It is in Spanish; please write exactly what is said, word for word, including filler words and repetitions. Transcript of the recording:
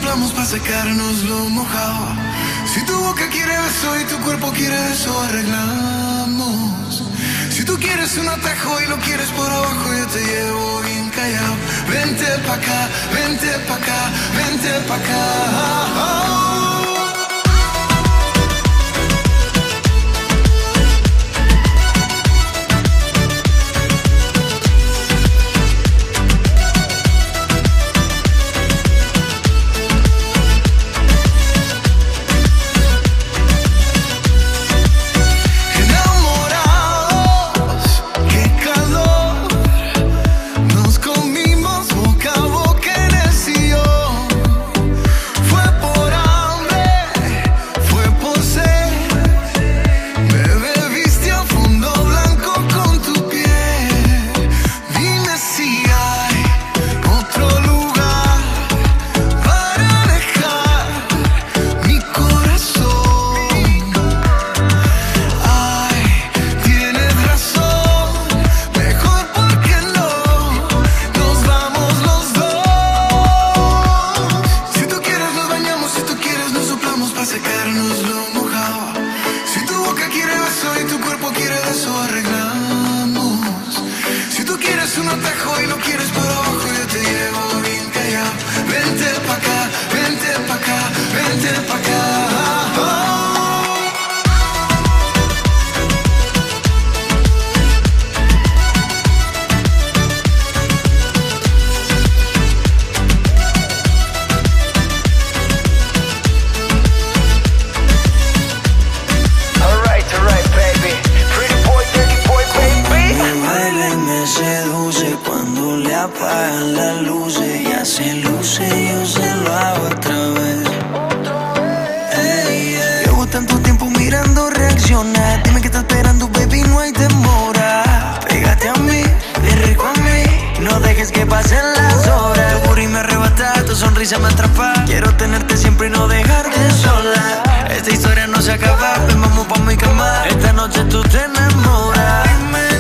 soplamos para secarnos lo mojado. Si tu boca quiere beso y tu cuerpo quiere eso, arreglamos. Si tú quieres un atajo y lo quieres por abajo, yo te llevo bien callado. Vente pa' acá, vente pa' acá, vente pa' acá. Apagan las luces, ya se luce, yo se lo hago otra vez. Hey, yeah. Llevo tanto tiempo mirando reaccionar. Dime que estás esperando, baby, no hay demora. Pégate a mí, ven rico a mí. No dejes que pasen las horas. Tu burro y me arrebata, tu sonrisa me atrapa. Quiero tenerte siempre y no dejarte sola. Esta historia no se acaba, ven vamos pa' mi cama. Esta noche tú te enamoras. Dime